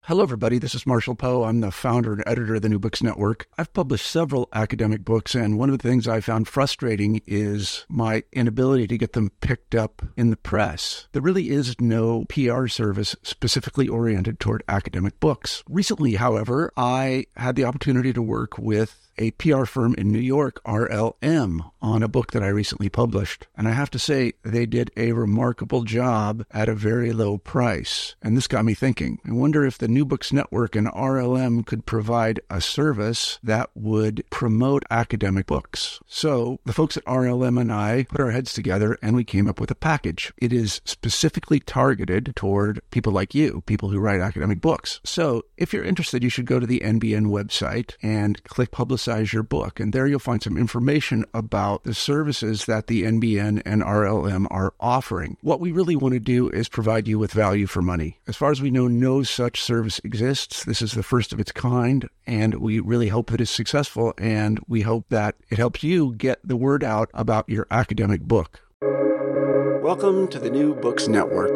Hello, everybody. This is Marshall Poe. I'm the founder and editor of the New Books Network. I've published several academic books, and one of the things I found frustrating is my inability to get them picked up in the press. There really is no PR service specifically oriented toward academic books. Recently, however, I had the opportunity to work with a PR firm in New York, RLM, on a book that I recently published. And I have to say, they did a remarkable job at a very low price. And this got me thinking. I wonder if the New Books Network and RLM could provide a service that would promote academic books. So the folks at RLM and I put our heads together and we came up with a package. It is specifically targeted toward people like you, people who write academic books. So if you're interested, you should go to the NBN website and click Publicize Your Book. And there you'll find some information about the services that the NBN and RLM are offering. What we really want to do is provide you with value for money. As far as we know, no such service exists. This is the first of its kind, and we really hope that it's successful, and we hope that it helps you get the word out about your academic book. Welcome to the New Books Network.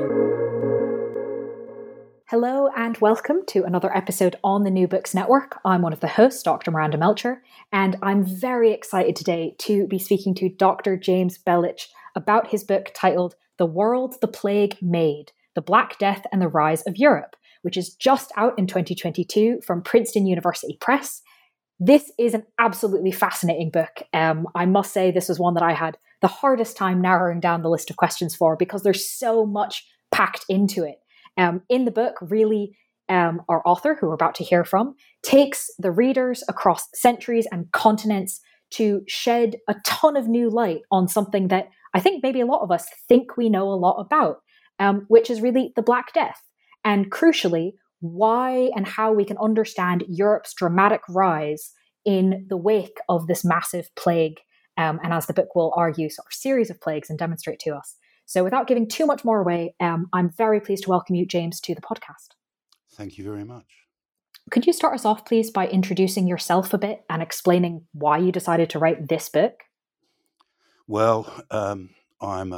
Hello and welcome to another episode on the New Books Network. I'm one of the hosts, Dr. Miranda Melcher, and I'm very excited today to be speaking to Dr. James Belich about his book titled The World the Plague Made, The Black Death and the Rise of Europe, which is just out in 2022 from Princeton University Press. This is an absolutely fascinating book. I must say this was one that I had the hardest time narrowing down the list of questions for because there's so much packed into it. In the book, really, our author, who we're about to hear from, takes the readers across centuries and continents to shed a ton of new light on something that I think maybe a lot of us think we know a lot about, which is really the Black Death. And crucially, why and how we can understand Europe's dramatic rise in the wake of this massive plague, and as the book will argue, sort of series of plagues and demonstrate to us. So without giving too much more away, I'm very pleased to welcome you, James, to the podcast. Thank you very much. Could you start us off, please, by introducing yourself a bit and explaining why you decided to write this book? Well, I'm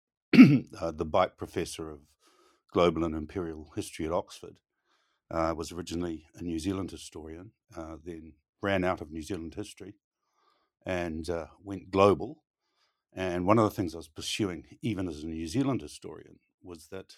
the Bike Professor of Global and Imperial History at Oxford. I was originally a New Zealand historian, then ran out of New Zealand history and went global. And one of the things I was pursuing, even as a New Zealand historian, was that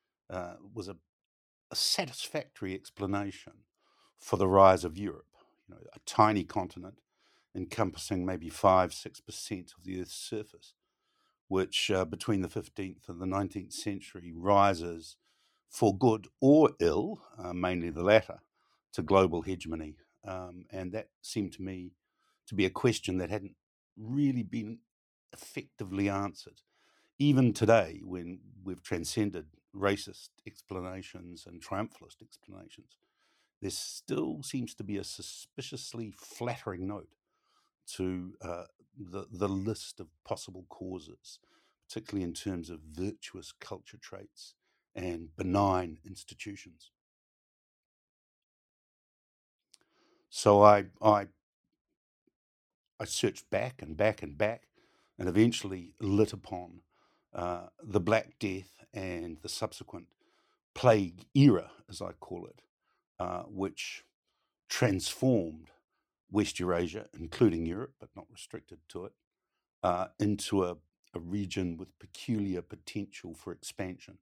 was a satisfactory explanation for the rise of Europe. You know, a tiny continent encompassing maybe 5-6% of the Earth's surface, which between the 15th and the 19th century rises for good or ill, mainly the latter, to global hegemony. And that seemed to me to be a question that hadn't really been effectively answered. Even today, when we've transcended racist explanations and triumphalist explanations, there still seems to be a suspiciously flattering note to the list of possible causes, particularly in terms of virtuous culture traits and benign institutions. So I searched back and back and back, and eventually lit upon the Black Death and the subsequent plague era, as I call it, which transformed West Eurasia, including Europe, but not restricted to it, into a region with peculiar potential for expansion.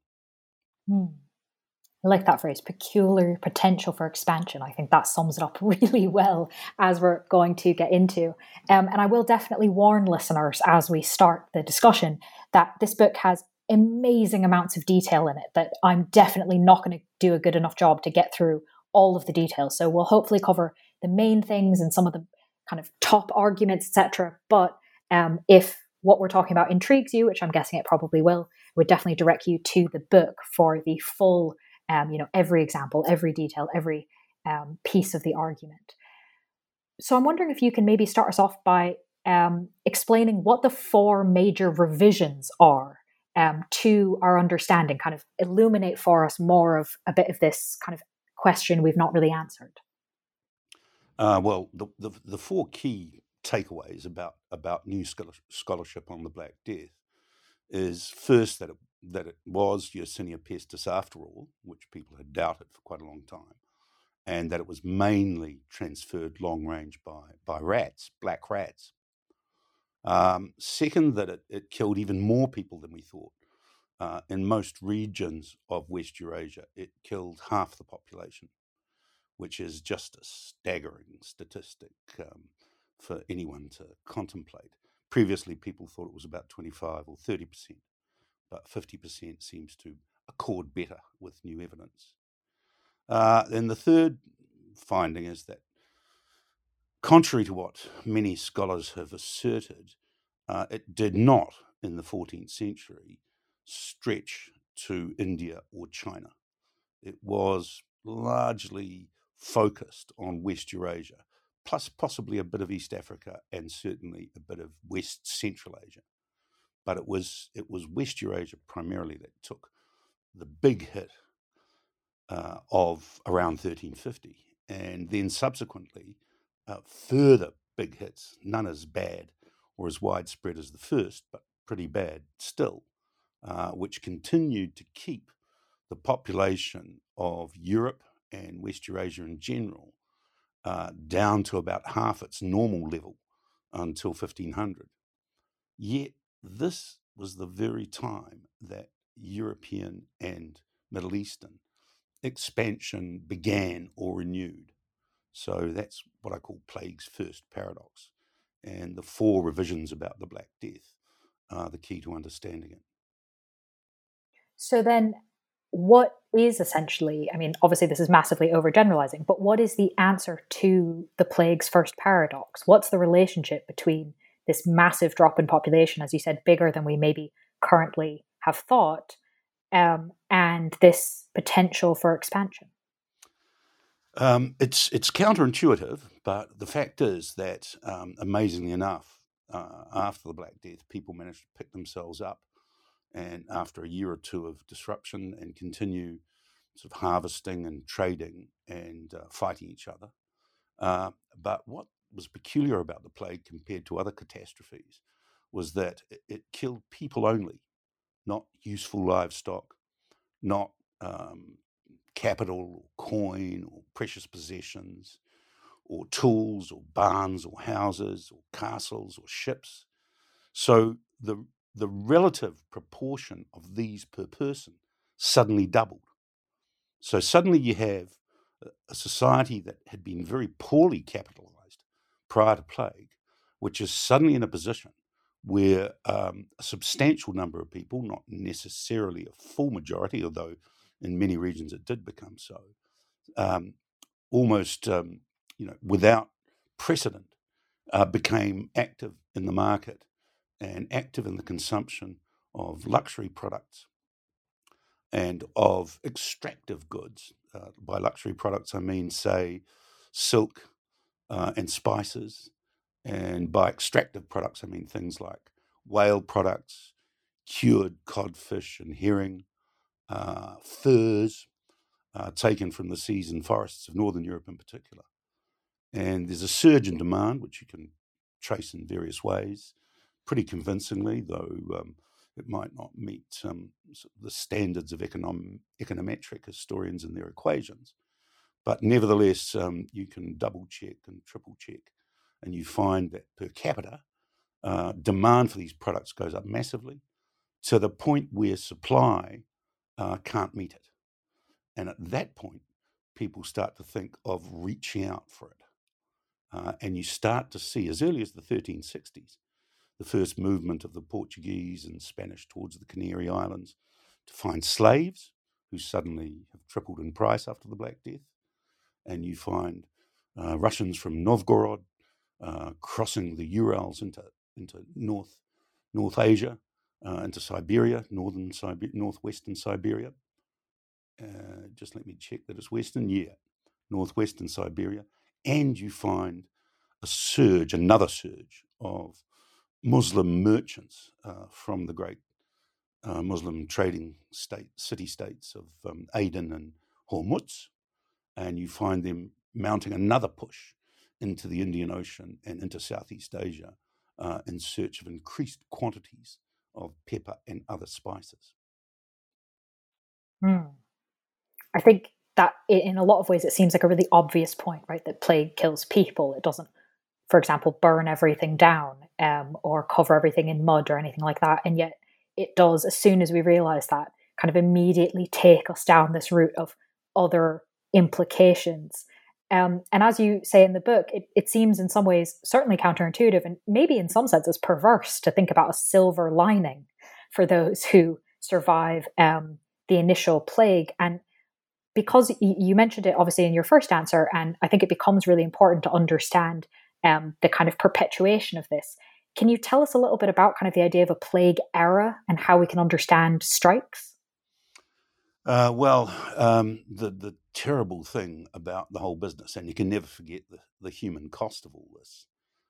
I like that phrase, peculiar potential for expansion. I think that sums it up really well, as we're going to get into. And I will definitely warn listeners as we start the discussion that this book has amazing amounts of detail in it that I'm definitely not going to do a good enough job to get through all of the details. So we'll hopefully cover the main things and some of the kind of top arguments, etc. But if what we're talking about intrigues you, which I'm guessing it probably will, I would definitely direct you to the book for the full every example, every detail, every piece of the argument. So I'm wondering if you can maybe start us off by explaining what the four major revisions are to our understanding, kind of illuminate for us more of a bit of this kind of question we've not really answered. Well, the four key takeaways about new scholarship on the Black Death is first that that it was Yersinia pestis after all, which people had doubted for quite a long time, and that it was mainly transferred long range by rats, black rats. Second, that it killed even more people than we thought. In most regions of West Eurasia, it killed half the population, which is just a staggering statistic for anyone to contemplate. Previously, people thought it was about 25 or 30%, but 50% seems to accord better with new evidence. Then the third finding is that, contrary to what many scholars have asserted, it did not, in the 14th century, stretch to India or China. It was largely focused on West Eurasia, plus possibly a bit of East Africa and certainly a bit of West Central Asia. But it was West Eurasia primarily that took the big hit of around 1350, and then subsequently further big hits, none as bad or as widespread as the first, but pretty bad still, which continued to keep the population of Europe and West Eurasia in general down to about half its normal level until 1500. Yet this was the very time that European and Middle Eastern expansion began or renewed. So that's what I call Plague's first paradox. And the 4 revisions about the Black Death are the key to understanding it. So then, what is essentially, I mean, obviously this is massively overgeneralizing, but what is the answer to the plague's first paradox? What's the relationship between this massive drop in population, as you said, bigger than we maybe currently have thought, and this potential for expansion? It's counterintuitive, but the fact is that, amazingly enough, after the Black Death, people managed to pick themselves up, and after a year or two of disruption, and continue sort of harvesting and trading and fighting each other. But what was peculiar about the plague compared to other catastrophes was that it killed people only, not useful livestock, not capital or coin or precious possessions or tools or barns or houses or castles or ships. So the relative proportion of these per person suddenly doubled. So suddenly you have a society that had been very poorly capitalized prior to plague, which is suddenly in a position where a substantial number of people, not necessarily a full majority, although in many regions it did become so, almost without precedent, became active in the market and active in the consumption of luxury products and of extractive goods. By luxury products, I mean, say, silk and spices. And by extractive products, I mean things like whale products, cured codfish and herring, furs taken from the seas and forests of Northern Europe in particular. And there's a surge in demand, which you can trace in various ways, pretty convincingly, though it might not meet the standards of econometric historians and their equations. But nevertheless, you can double check and triple check, and you find that per capita, demand for these products goes up massively to the point where supply can't meet it. And at that point, people start to think of reaching out for it. And you start to see, as early as the 1360s, the first movement of the Portuguese and Spanish towards the Canary Islands to find slaves who suddenly have tripled in price after the Black Death. And you find Russians from Novgorod crossing the Urals into North Asia, into Siberia, northwestern Siberia. Just let me check that it's western. Yeah, northwestern Siberia. And you find another surge of Muslim merchants from the great Muslim trading city-states of Aden and Hormuz, and you find them mounting another push into the Indian Ocean and into Southeast Asia in search of increased quantities of pepper and other spices. Mm. I think that in a lot of ways, it seems like a really obvious point, right? That plague kills people. It doesn't, for example, burn everything down or cover everything in mud or anything like that. And yet it does, as soon as we realize that, kind of immediately take us down this route of other implications. And as you say in the book, it seems in some ways certainly counterintuitive and maybe in some senses perverse to think about a silver lining for those who survive the initial plague. And because you mentioned it obviously in your first answer, and I think it becomes really important to understand the kind of perpetuation of this. Can you tell us a little bit about kind of the idea of a plague era and how we can understand strikes? The terrible thing about the whole business, and you can never forget the human cost of all this.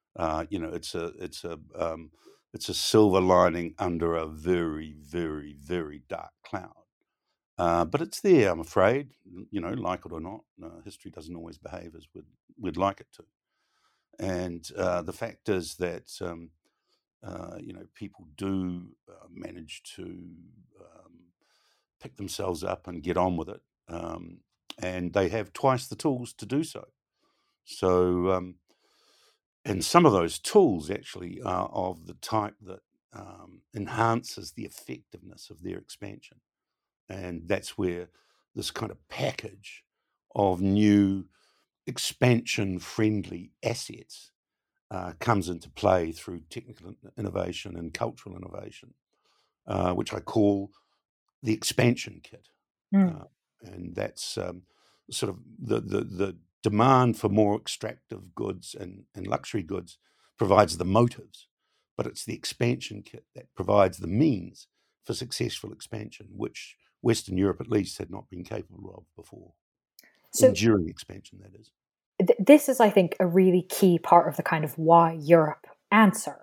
It's a silver lining under a very, very, very dark cloud. But it's there, I'm afraid. Like it or not, history doesn't always behave as we'd like it to. And the fact is that people do manage to pick themselves up and get on with it, and they have twice the tools to do so. So, and some of those tools actually are of the type that enhances the effectiveness of their expansion. And that's where this kind of package of new expansion-friendly assets comes into play through technical innovation and cultural innovation, which I call the expansion kit. And that's sort of the demand for more extractive goods and luxury goods provides the motives, but it's the expansion kit that provides the means for successful expansion, which Western Europe at least had not been capable of before. So, enduring expansion, that is. This is, I think, a really key part of the kind of why Europe answer.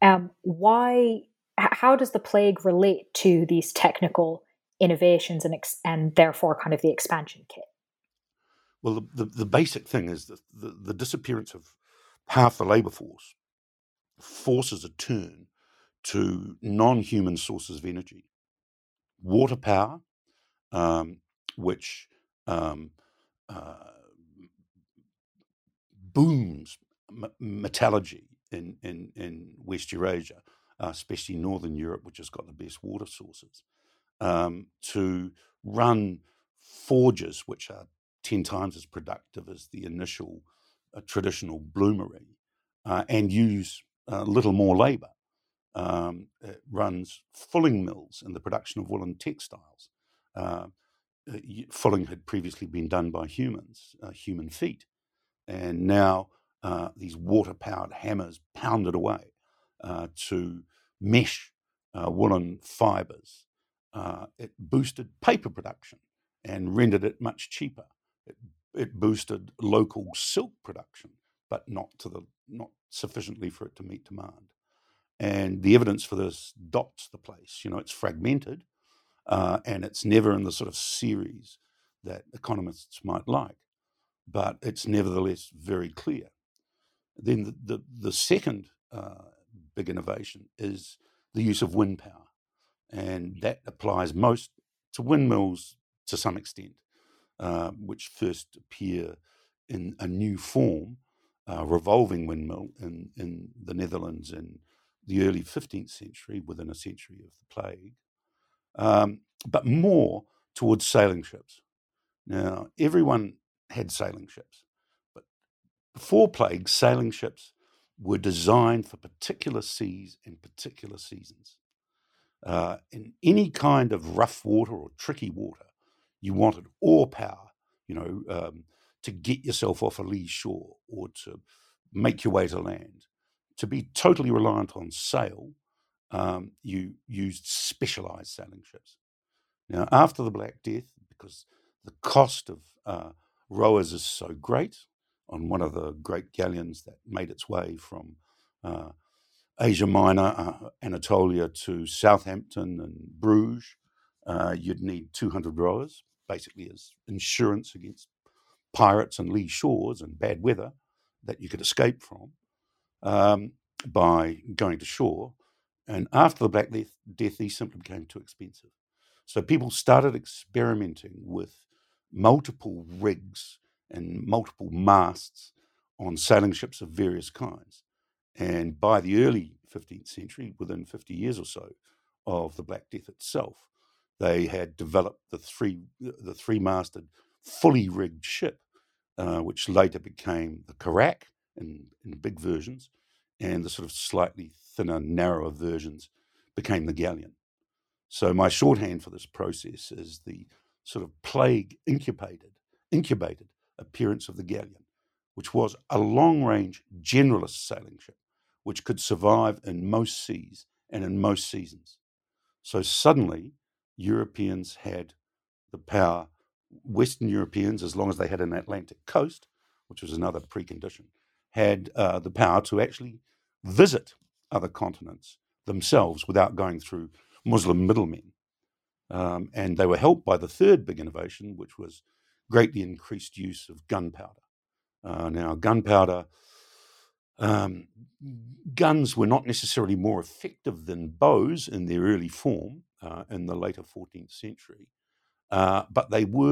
How does the plague relate to these technical innovations and therefore kind of the expansion kit? Well, the basic thing is that the disappearance of half the labour force forces a turn to non-human sources of energy. Water power, which booms metallurgy in West Eurasia, especially Northern Europe, which has got the best water sources, to run forges, which are 10 times as productive as the initial traditional bloomery, and use little more labour. It runs fulling mills in the production of woolen textiles. Fulling had previously been done by humans, human feet, and now these water-powered hammers pounded away to mesh woolen fibres. It boosted paper production and rendered it much cheaper. It boosted local silk production, but not sufficiently for it to meet demand. And the evidence for this dots the place. It's fragmented, and it's never in the sort of series that economists might like, but it's nevertheless very clear. Then the second big innovation is the use of wind power, and that applies most to windmills to some extent, which first appear in a new form, revolving windmill in the Netherlands in the early 15th century, within a century of the plague, but more towards sailing ships. Now, everyone had sailing ships, but before plague, sailing ships were designed for particular seas and particular seasons. In any kind of rough water or tricky water, you wanted oar power, to get yourself off a lee shore or to make your way to land. To be totally reliant on sail, you used specialized sailing ships. Now, after the Black Death, because the cost of rowers is so great, on one of the great galleons that made its way from Asia Minor, Anatolia to Southampton and Bruges, you'd need 200 rowers, basically as insurance against pirates and lee shores and bad weather that you could escape from by going to shore. And after the Black Death, these simply became too expensive. So people started experimenting with multiple rigs and multiple masts on sailing ships of various kinds. And by the early 15th century, within 50 years or so of the Black Death itself, they had developed the three-masted, fully rigged ship, which later became the carrack in big versions, and the sort of slightly thinner, narrower versions became the galleon. So my shorthand for this process is the sort of plague incubated appearance of the galleon, which was a long-range generalist sailing ship, which could survive in most seas and in most seasons. So suddenly, Europeans had the power, Western Europeans, as long as they had an Atlantic coast, which was another precondition, had the power to actually visit other continents themselves without going through Muslim middlemen. And they were helped by the third big innovation, which was greatly increased use of gunpowder. Now, gunpowder, guns were not necessarily more effective than bows in their early form in the later 14th century, but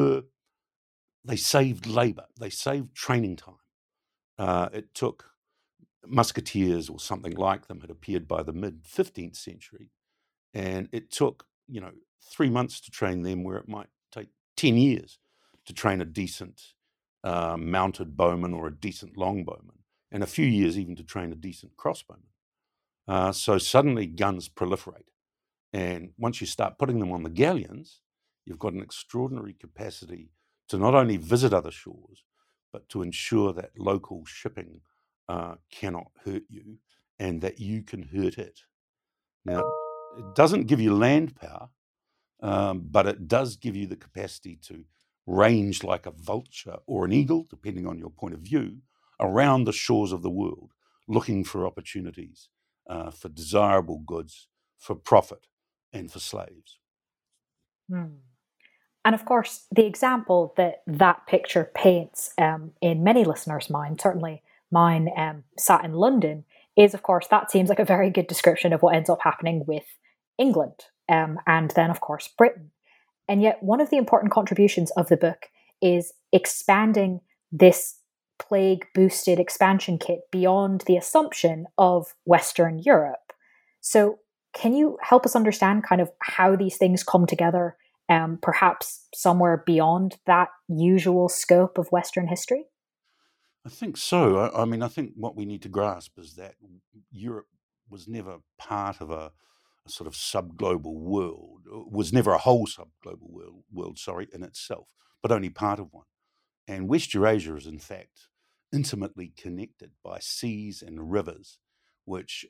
they saved labor, they saved training time. It took musketeers or something like them had appeared by the mid-15th century, and it took 3 months to train them where it might take 10 years to train a decent mounted bowman or a decent longbowman, and a few years even to train a decent crossbowman. So suddenly guns proliferate. And once you start putting them on the galleons, you've got an extraordinary capacity to not only visit other shores, but to ensure that local shipping cannot hurt you and that you can hurt it. Now, it doesn't give you land power, but it does give you the capacity to range like a vulture or an eagle, depending on your point of view, around the shores of the world, looking for opportunities, for desirable goods, for profit, and for slaves. Hmm. And of course, the example that picture paints in many listeners' minds, certainly mine sat in London, is, of course, that seems like a very good description of what ends up happening with England and then, of course, Britain. And yet, one of the important contributions of the book is expanding this plague-boosted expansion kit beyond the assumption of Western Europe. So can you help us understand kind of how these things come together, perhaps somewhere beyond that usual scope of Western history? I think so. I mean, I think what we need to grasp is that Europe was never part of a sort of subglobal world, was never a whole subglobal world, in itself, but only part of one. And West Eurasia is, in fact, intimately connected by seas and rivers, which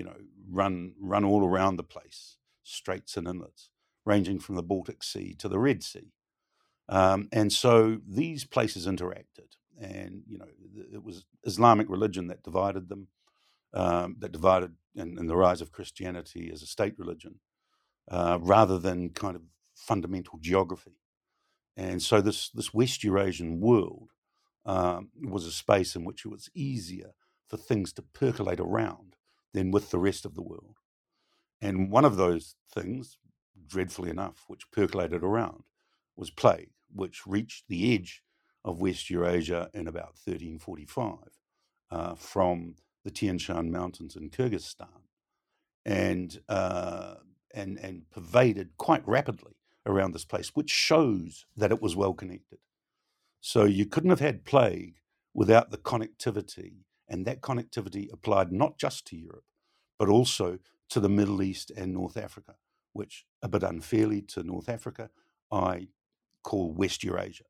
run all around the place, straits and inlets, ranging from the Baltic Sea to the Red Sea. And so these places interacted, and it was Islamic religion that divided them, and the rise of Christianity as a state religion, rather than kind of fundamental geography. And so this West Eurasian world was a space in which it was easier for things to percolate around than with the rest of the world. And one of those things, dreadfully enough, which percolated around was plague, which reached the edge of West Eurasia in about 1345 from the Tian Shan Mountains in Kyrgyzstan, and pervaded quite rapidly around this place, which shows that it was well connected. So you couldn't have had plague without the connectivity, and that connectivity applied not just to Europe, but also to the Middle East and North Africa, which, a bit unfairly to North Africa, I call West Eurasia.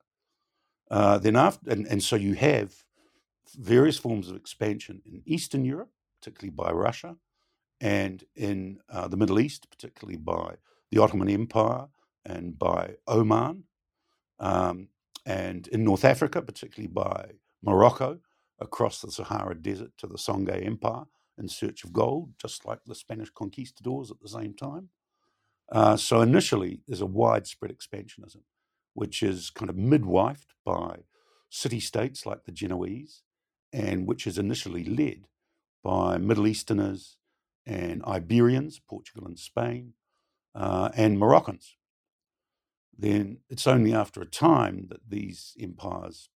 So you have various forms of expansion in Eastern Europe, particularly by Russia, and in the Middle East, particularly by the Ottoman Empire and by Oman, and in North Africa, particularly by Morocco, across the Sahara Desert to the Songhai Empire in search of gold, just like the Spanish conquistadors at the same time. So initially, there's a widespread expansionism, which is kind of midwifed by city-states like the Genoese, and which is initially led by Middle Easterners and Iberians, Portugal and Spain, and Moroccans. then it's only after a time that these empires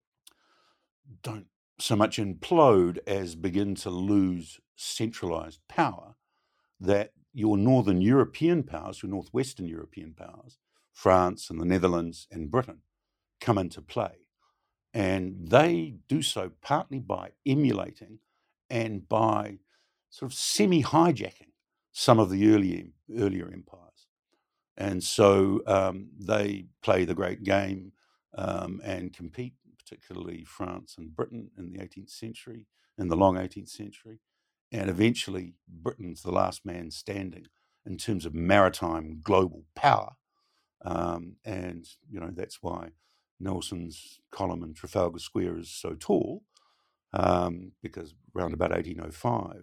don't so much implode as begin to lose centralized power, that your northern European powers, your northwestern European powers, France and the Netherlands and Britain, come into play. And they do so partly by emulating and by sort of semi-hijacking some of the earlier empires. And so they play the great game and compete, particularly France and Britain in the 18th century, in the long 18th century. And eventually Britain's the last man standing in terms of maritime global power. And, that's why Nelson's column in Trafalgar Square is so tall, because around about 1805,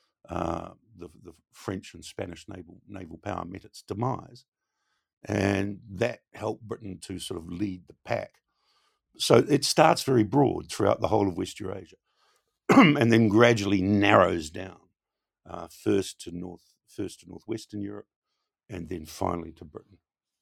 the French and Spanish naval power met its demise. And that helped Britain to sort of lead the pack. So it starts very broad throughout the whole of West Eurasia and then gradually narrows down, first to northwestern Europe and then finally to Britain.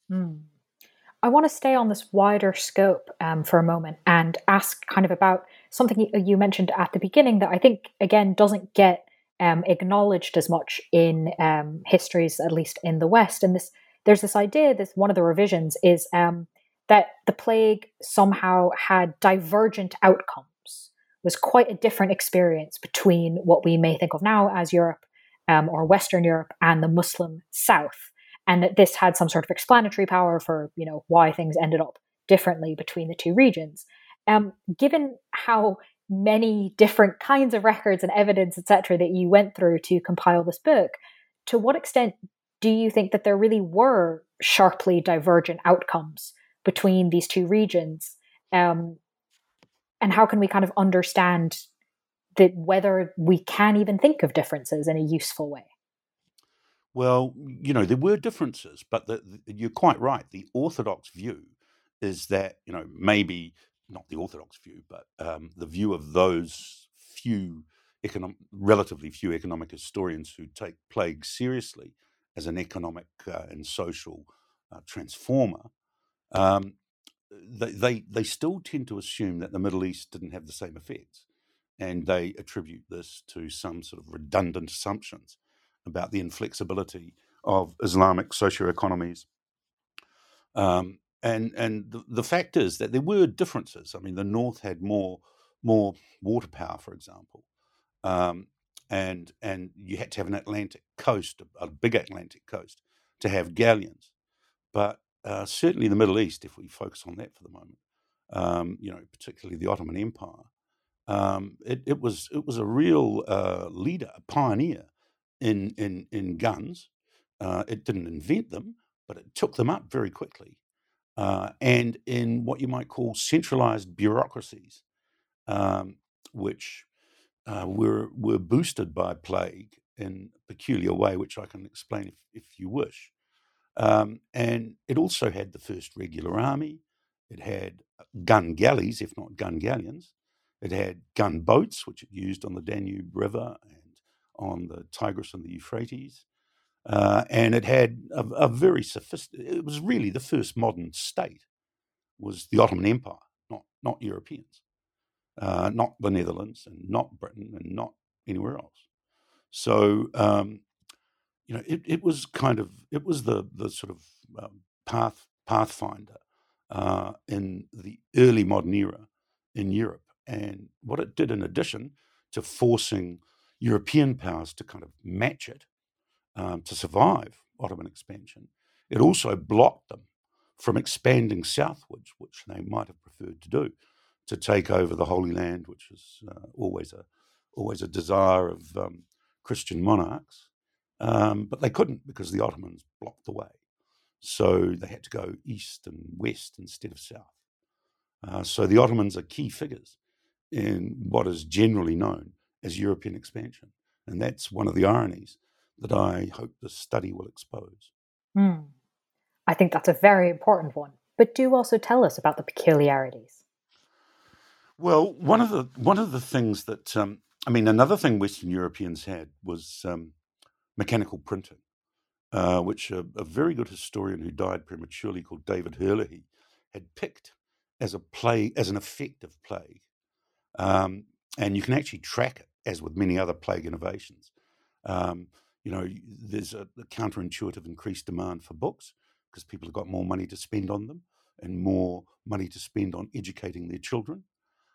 I want to stay on this wider scope for a moment and ask kind of about something you mentioned at the beginning that I think, again, doesn't get acknowledged as much in histories, at least in the West. And there's this idea, one of the revisions is that the plague somehow had divergent outcomes, was quite a different experience between what we may think of now as Europe or Western Europe and the Muslim South. And that this had some sort of explanatory power for, why things ended up differently between the two regions. Given how many different kinds of records and evidence, etc., that you went through to compile this book, to what extent do you think that there really were sharply divergent outcomes between these two regions? And how can we kind of understand that whether we can even think of differences in a useful way? Well, there were differences, but you're quite right. The orthodox view is that, maybe not the orthodox view, but the view of those relatively few economic historians who take plague seriously as an economic and social transformer, they still tend to assume that the Middle East didn't have the same effects, and they attribute this to some sort of redundant assumptions about the inflexibility of Islamic socioeconomies. And the fact is that there were differences. I mean, the North had more water power, for example, and you had to have an Atlantic coast, a big Atlantic coast, to have galleons. But certainly the Middle East, if we focus on that for the moment, particularly the Ottoman Empire, it was a real leader, a pioneer in guns. It didn't invent them, but it took them up very quickly. And in what you might call centralized bureaucracies, which were boosted by plague in a peculiar way, which I can explain if you wish. And it also had the first regular army. It had gun galleys, if not gun galleons. It had gun boats, which it used on the Danube River and on the Tigris and the Euphrates. And it had a very sophisticated, it was really the first modern state, was the Ottoman Empire, not Europeans, not the Netherlands and not Britain and not anywhere else. So, it was the sort of pathfinder in the early modern era in Europe. And what it did, in addition to forcing European powers to kind of match it to survive Ottoman expansion, it also blocked them from expanding southwards, which they might have preferred to do, to take over the Holy Land, which is always a desire of Christian monarchs. But they couldn't because the Ottomans blocked the way. So they had to go east and west instead of south. So the Ottomans are key figures in what is generally known as European expansion. And that's one of the ironies that I hope this study will expose. I think that's a very important one. But do also tell us about the peculiarities. Well, one of the things that, another thing Western Europeans had was mechanical printing. which a very good historian who died prematurely called David Herlihy had picked as an effect of plague. And you can actually track it, as with many other plague innovations. There's a counterintuitive increased demand for books because people have got more money to spend on them and more money to spend on educating their children.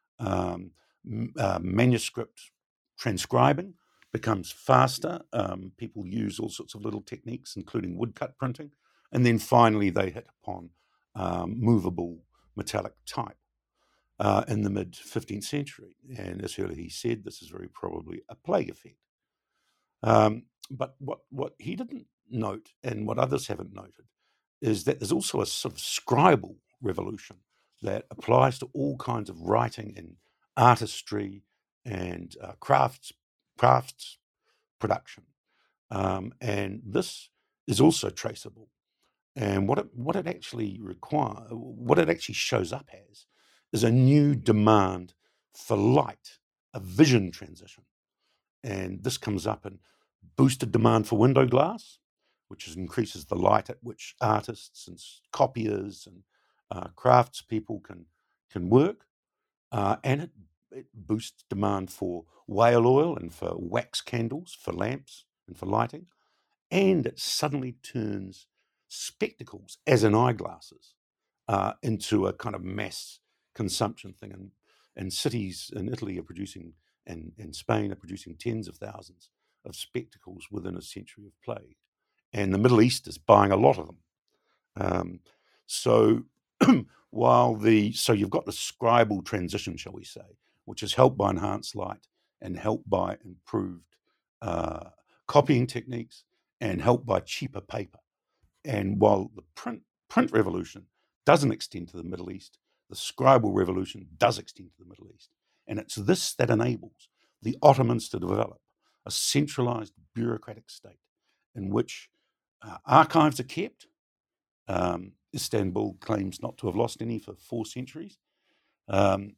Manuscript transcribing becomes faster. People use all sorts of little techniques, including woodcut printing. And then finally, they hit upon movable metallic type in the mid-15th century. And as Herlihy said, this is very probably a plague effect. But what he didn't note, and what others haven't noted, is that there's also a sort of scribal revolution that applies to all kinds of writing and artistry and crafts production. And this is also traceable. And what it actually shows up as is a new demand for light, a vision transition. And this comes up in boosted demand for window glass, which increases the light at which artists and copiers and craftspeople can work. And it boosts demand for whale oil and for wax candles, for lamps and for lighting. And it suddenly turns spectacles, as in eyeglasses, into a kind of mass consumption thing. And cities in Italy are producing, and Spain are producing tens of thousands of spectacles within a century of plague. And the Middle East is buying a lot of them. So you've got the scribal transition, shall we say, which is helped by enhanced light and helped by improved copying techniques and helped by cheaper paper. And while the print revolution doesn't extend to the Middle East, the scribal revolution does extend to the Middle East. And it's this that enables the Ottomans to develop a centralized bureaucratic state in which archives are kept. Istanbul claims not to have lost any for 4 centuries. And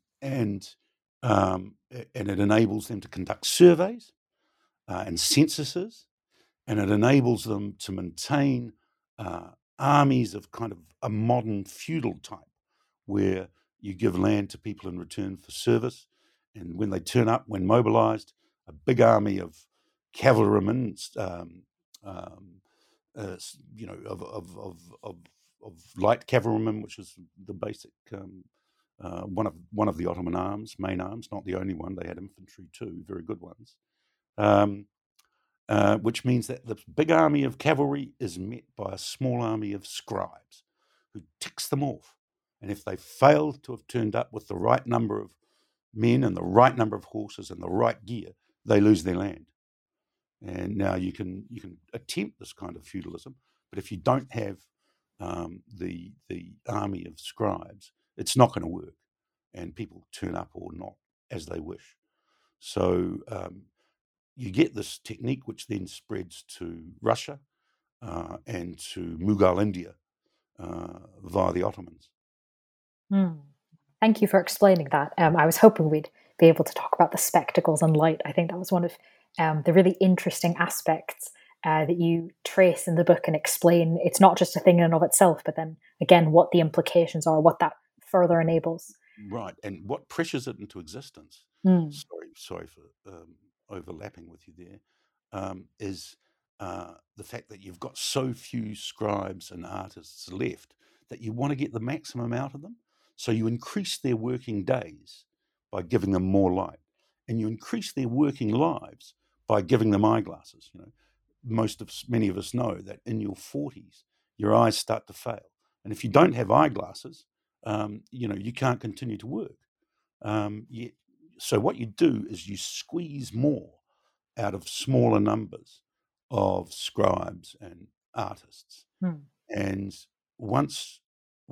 it enables them to conduct surveys and censuses, and it enables them to maintain armies of kind of a modern feudal type, where you give land to people in return for service, and when they turn up, when mobilized, a big army of cavalrymen, of light cavalrymen, which is the basic one of the Ottoman main arms, not the only one. They had infantry too, very good ones. Which means that the big army of cavalry is met by a small army of scribes who ticks them off. And if they fail to have turned up with the right number of men and the right number of horses and the right gear, they lose their land. And now you can attempt this kind of feudalism, but if you don't have the army of scribes, it's not going to work, and people turn up or not as they wish. So you get this technique, which then spreads to Russia and to Mughal India via the Ottomans. Thank you for explaining that. I was hoping we'd be able to talk about the spectacles and light. I think that was one of the really interesting aspects that you trace in the book and explain. It's not just a thing in and of itself, but then again, what the implications are, what that further enables. Right, and what pressures it into existence. Sorry for overlapping with you there. Is the fact that you've got so few scribes and artists left that you want to get the maximum out of them. So you increase their working days by giving them more light, and you increase their working lives by giving them eyeglasses. Many of us know that in your 40s, your eyes start to fail, and if you don't have eyeglasses, you can't continue to work. So what you do is you squeeze more out of smaller numbers of scribes and artists, and once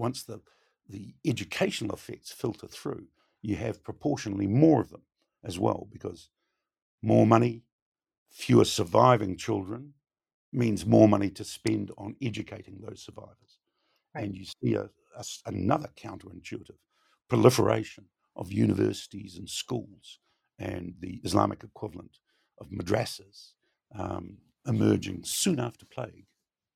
the educational effects filter through, you have proportionally more of them as well, because more money, fewer surviving children means more money to spend on educating those survivors. Right. And you see another counterintuitive proliferation of universities and schools and the Islamic equivalent of madrasas emerging soon after plague.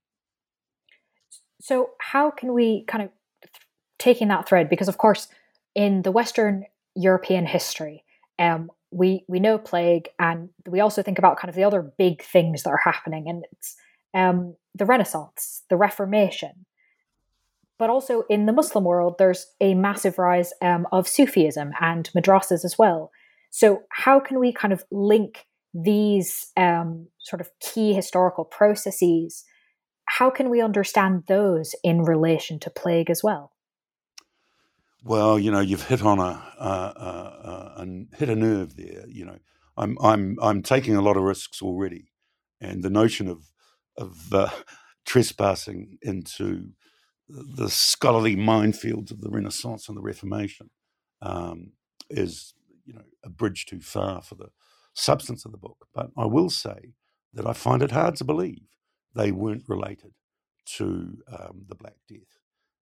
So how can we kind of, taking that thread, because of course in the Western European history, we know plague, and we also think about kind of the other big things that are happening, and it's the Renaissance, the Reformation. But also in the Muslim world, there's a massive rise of Sufism and madrasas as well. So how can we kind of link these sort of key historical processes? How can we understand those in relation to plague as well? Well, you've hit on hit a nerve there. I'm taking a lot of risks already, and the notion of trespassing into the scholarly minefields of the Renaissance and the Reformation is, a bridge too far for the substance of the book. But I will say that I find it hard to believe they weren't related to the Black Death.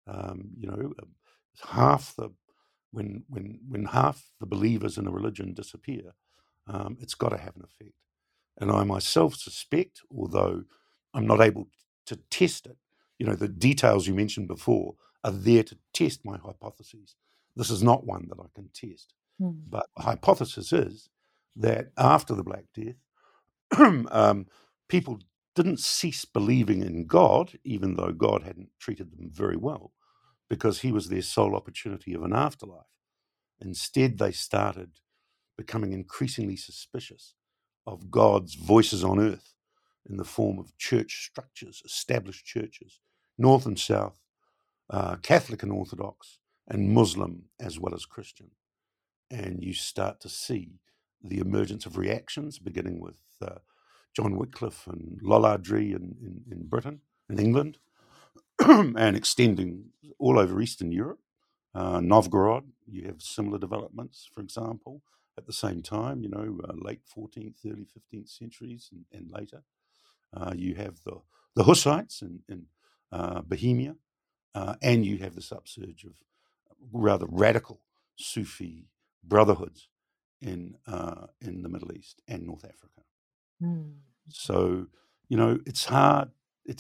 Half the when half the believers in a religion disappear, it's got to have an effect. And I myself suspect, although I'm not able to test it, the details you mentioned before are there to test my hypotheses. This is not one that I can test. But the hypothesis is that after the Black Death, people didn't cease believing in God, even though God hadn't treated them very well, because he was their sole opportunity of an afterlife. Instead, they started becoming increasingly suspicious of God's voices on earth in the form of church structures, established churches, North and South, Catholic and Orthodox, and Muslim as well as Christian. And you start to see the emergence of reactions, beginning with John Wycliffe and Lollardry in Britain, in England, and extending all over Eastern Europe. Novgorod, you have similar developments, for example, at the same time, late 14th, early 15th centuries and later. You have the Hussites in Bohemia, and you have this upsurge of rather radical Sufi brotherhoods in the Middle East and North Africa. So, it's hard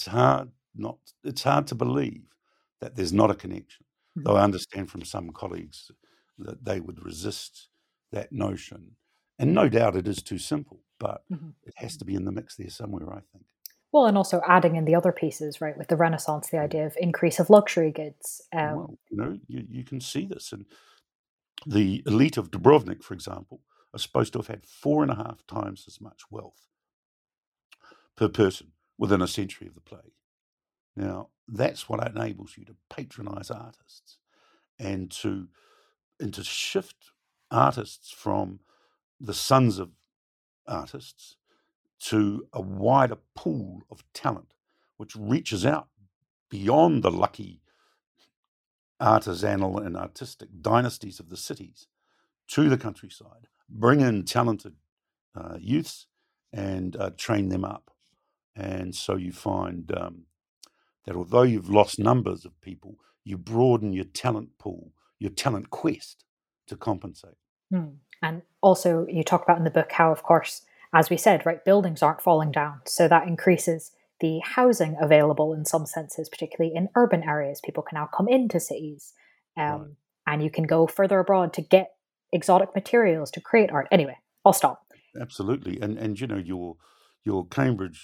to believe that there's not a connection. Though I understand from some colleagues that they would resist that notion. And no doubt it is too simple, but it has to be in the mix there somewhere, I think. Well, and also adding in the other pieces, right, with the Renaissance, the idea of increase of luxury goods. Well, you can see this. And the elite of Dubrovnik, for example, are supposed to have had 4.5 times as much wealth per person within a century of the plague. Now, that's what enables you to patronize artists and to shift artists from the sons of artists to a wider pool of talent, which reaches out beyond the lucky artisanal and artistic dynasties of the cities to the countryside, bring in talented youths and train them up. And so you find that although you've lost numbers of people, you broaden your talent pool, your talent quest to compensate. And also you talk about in the book how, of course, as we said, right, buildings aren't falling down. So that increases the housing available in some senses, particularly in urban areas. People can now come into cities and you can go further abroad to get exotic materials to create art. Anyway, I'll stop. Absolutely. And your Cambridge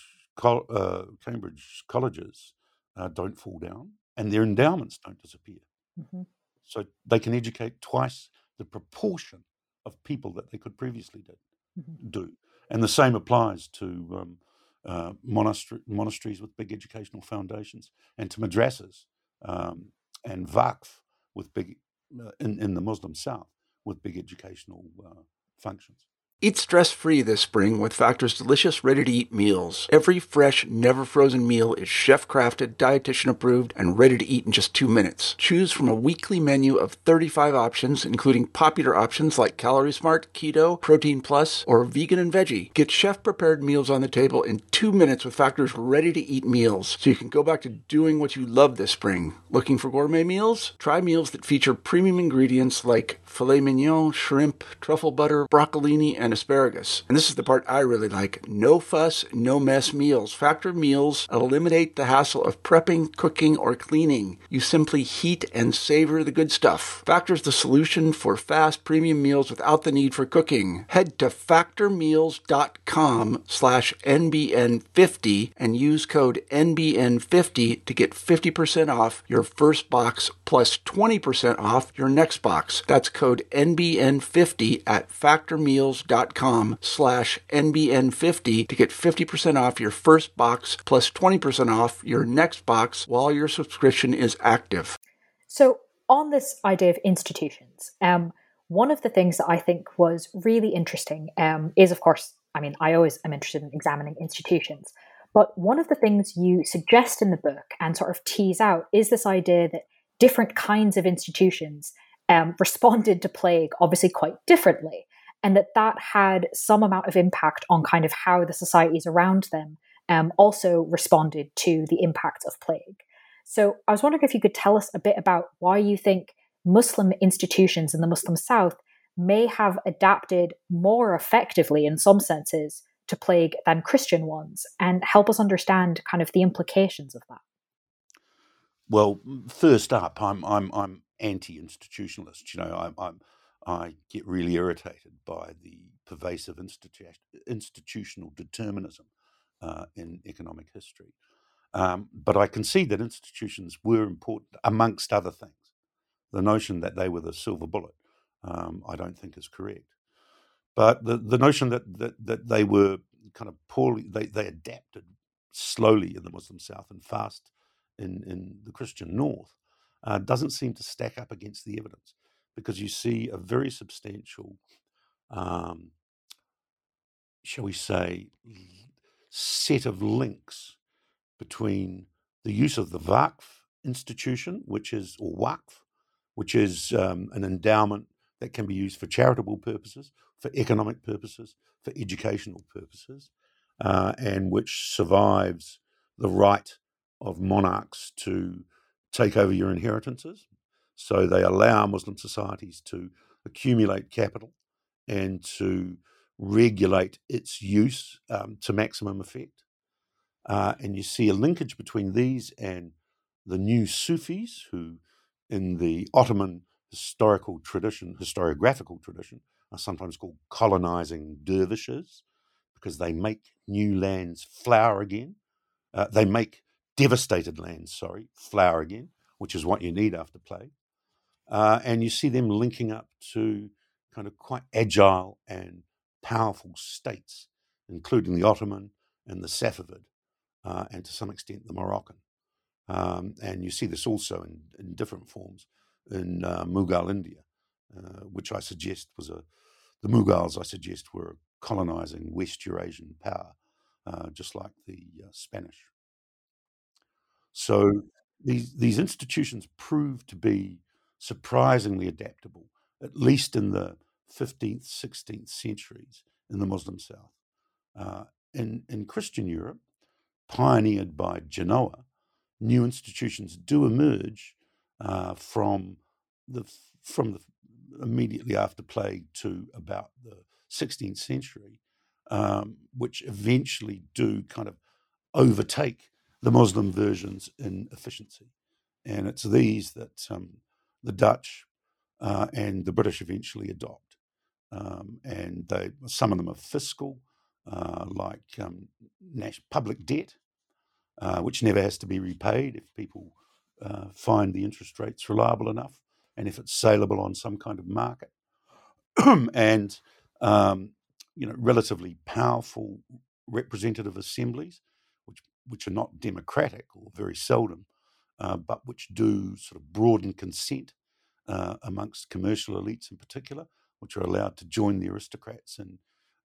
colleges don't fall down, and their endowments don't disappear. So they can educate twice the proportion of people that they could previously do. And the same applies to monasteries with big educational foundations, and to madrasas and Waqf with big in the Muslim South with big educational functions. Eat stress-free this spring with Factor's delicious, ready-to-eat meals. Every fresh, never-frozen meal is chef-crafted, dietitian-approved, and ready to eat in just 2 minutes. Choose from a weekly menu of 35 options, including popular options like Calorie Smart, Keto, Protein Plus, or Vegan and Veggie. Get chef-prepared meals on the table in 2 minutes with Factor's ready-to-eat meals, so you can go back to doing what you love this spring. Looking for gourmet meals? Try meals that feature premium ingredients like filet mignon, shrimp, truffle butter, broccolini, and asparagus. And this is the part I really like. No fuss, no mess meals. Factor meals eliminate the hassle of prepping, cooking, or cleaning. You simply heat and savor the good stuff. Factor's the solution for fast premium meals without the need for cooking. Head to factormeals.com/NBN50 and use code NBN50 to get 50% off your first box plus 20% off your next box. That's code NBN50 at factormeals.com/NBN50 to get 50% off your first box plus 20% off your next box while your subscription is active. So on this idea of institutions, one of the things that I think was really interesting is, of course, I always am interested in examining institutions, but one of the things you suggest in the book and sort of tease out is this idea that different kinds of institutions responded to plague obviously quite differently, and that had some amount of impact on kind of how the societies around them also responded to the impacts of plague. So I was wondering if you could tell us a bit about why you think Muslim institutions in the Muslim South may have adapted more effectively in some senses to plague than Christian ones, and help us understand kind of the implications of that. Well, first up, I'm anti-institutionalist. I get really irritated by the pervasive institutional determinism in economic history. But I concede that institutions were important, amongst other things. The notion that they were the silver bullet, I don't think is correct. But the notion that they were kind of poorly, they adapted slowly in the Muslim South and fast in the Christian North, doesn't seem to stack up against the evidence, because you see a very substantial, shall we say, set of links between the use of the Waqf institution, or Waqf, which is an endowment that can be used for charitable purposes, for economic purposes, for educational purposes, and which survives the right of monarchs to take over your inheritances. So they allow Muslim societies to accumulate capital and to regulate its use to maximum effect. And you see a linkage between these and the new Sufis, who in the Ottoman historiographical tradition, are sometimes called colonizing dervishes, because they make new lands flower again. They make devastated lands, flower again, which is what you need after plague. And you see them linking up to kind of quite agile and powerful states, including the Ottoman and the Safavid, and to some extent the Moroccan. And you see this also in different forms in Mughal India, which I suggest the Mughals, I suggest, were a colonizing West Eurasian power, just like the Spanish. So these institutions proved to be surprisingly adaptable, at least in the 15th, 16th centuries in the Muslim South. In Christian Europe, pioneered by Genoa, new institutions do emerge from the immediately after plague to about the 16th century, which eventually do kind of overtake the Muslim versions in efficiency. And it's these that the Dutch and the British eventually adopt. And some of them are fiscal, like public debt, which never has to be repaid if people find the interest rates reliable enough, and if it's saleable on some kind of market. And relatively powerful representative assemblies, which are not democratic, or very seldom, but which do sort of broaden consent amongst commercial elites in particular, which are allowed to join the aristocrats in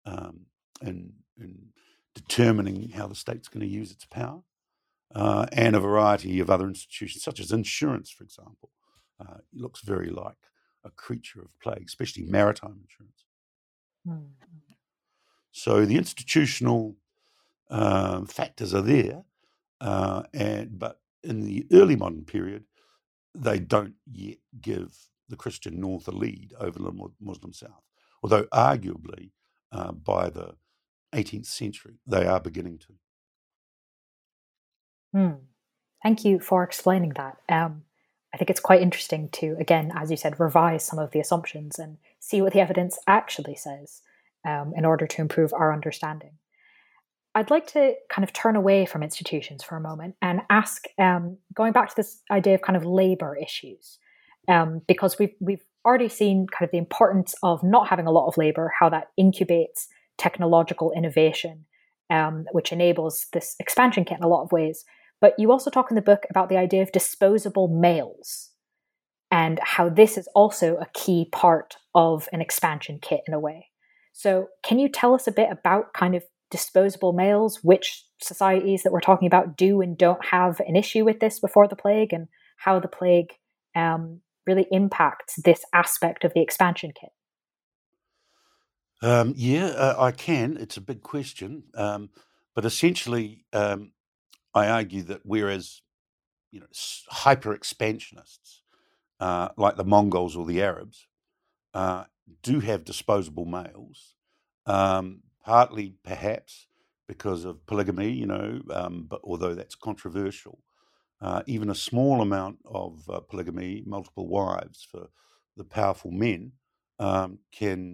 determining how the state's going to use its power, and a variety of other institutions, such as insurance, for example. It looks very like a creature of plague, especially maritime insurance. Mm-hmm. So the institutional factors are there, but in the early modern period, they don't yet give the Christian North a lead over the Muslim South, although arguably by the 18th century. They are beginning to. Thank you for explaining that. I think it's quite interesting to, again, as you said, revise some of the assumptions and see what the evidence actually says in order to improve our understanding. I'd like to kind of turn away from institutions for a moment and ask, going back to this idea of kind of labor issues, because we've already seen kind of the importance of not having a lot of labor, how that incubates technological innovation, which enables this expansion kit in a lot of ways. But you also talk in the book about the idea of disposable males and how this is also a key part of an expansion kit in a way. So can you tell us a bit about kind of disposable males, which societies that we're talking about do and don't have an issue with this before the plague, and how the plague really impacts this aspect of the expansion kit? I can. It's a big question. But essentially, I argue that whereas hyper expansionists like the Mongols or the Arabs do have disposable males, partly perhaps because of polygamy, but although that's controversial, even a small amount of polygamy, multiple wives for the powerful men, can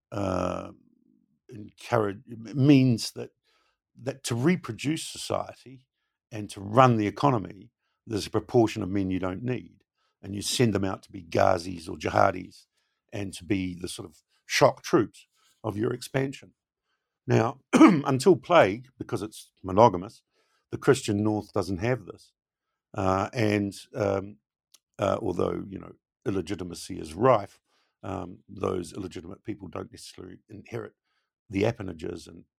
encourage, means that to reproduce society and to run the economy, there's a proportion of men you don't need, and you send them out to be Ghazis or jihadis and to be the sort of shock troops of your expansion. Now, until plague, because it's monogamous, the Christian North doesn't have this. And although, illegitimacy is rife, those illegitimate people don't necessarily inherit the appanages and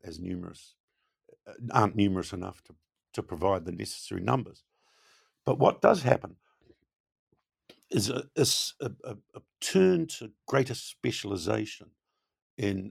aren't numerous enough to provide the necessary numbers. But what does happen is a turn to greater specialization in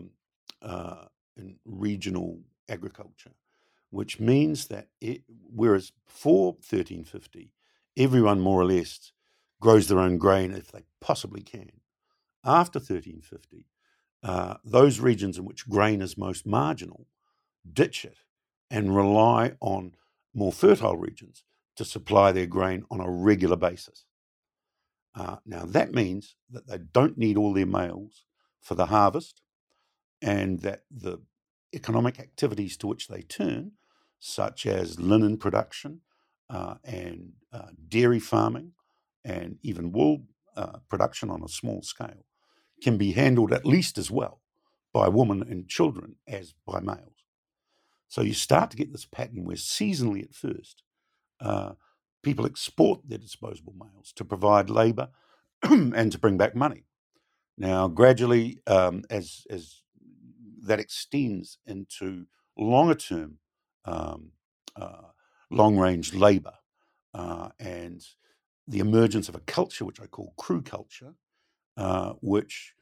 regional agriculture, which means that whereas before 1350, everyone more or less grows their own grain if they possibly can. After 1350, those regions in which grain is most marginal ditch it and rely on more fertile regions to supply their grain on a regular basis. Now, that means that they don't need all their males for the harvest, and that the economic activities to which they turn, such as linen production and dairy farming and even wool production on a small scale, can be handled at least as well by women and children as by males. So you start to get this pattern where seasonally at first, people export their disposable males to provide labour and to bring back money. Now, gradually, as that extends into longer-term, long-range labour and the emergence of a culture which I call crew culture, which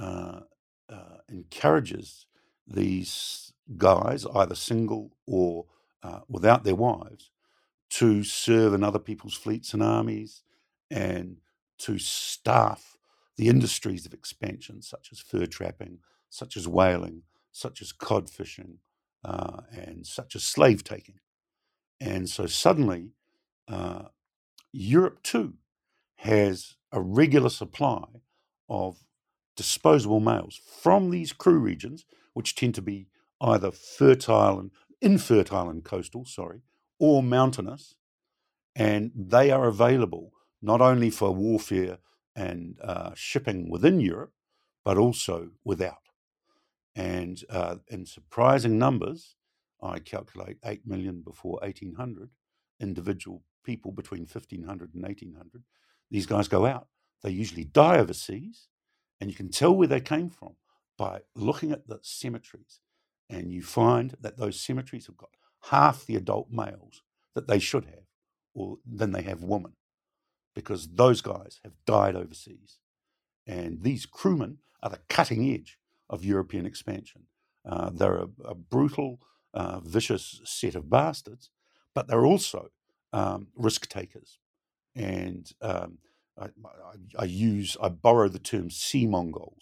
encourages these guys, either single or without their wives, to serve in other people's fleets and armies and to staff the industries of expansion, such as fur trapping, such as whaling, such as cod fishing, and such as slave taking. And so suddenly, Europe too has a regular supply of disposable males from these crew regions, which tend to be either infertile and coastal, or mountainous, and they are available not only for warfare and shipping within Europe, but also without. And in surprising numbers, I calculate 8 million before 1800 individual people between 1500 and 1800. These guys go out. They usually die overseas, and you can tell where they came from by looking at the cemeteries, and you find that those cemeteries have got half the adult males that they should have, or than they have women, because those guys have died overseas. And these crewmen are the cutting edge of European expansion. They're a brutal, vicious set of bastards, but they're also risk takers. And I borrow the term sea Mongols,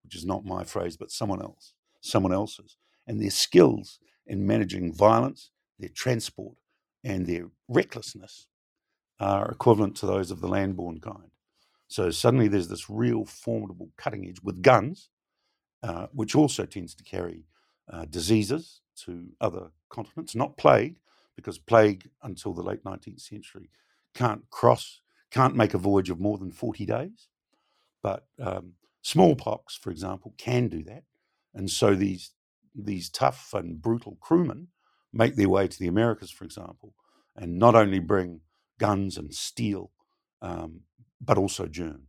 which is not my phrase, but someone else's, and their skills in managing violence, their transport, and their recklessness are equivalent to those of the land-born kind. So suddenly there's this real formidable cutting edge with guns, which also tends to carry diseases to other continents, not plague, because plague until the late 19th century can't make a voyage of more than 40 days. But smallpox, for example, can do that. And so these tough and brutal crewmen make their way to the Americas, for example, and not only bring guns and steel, but also germs.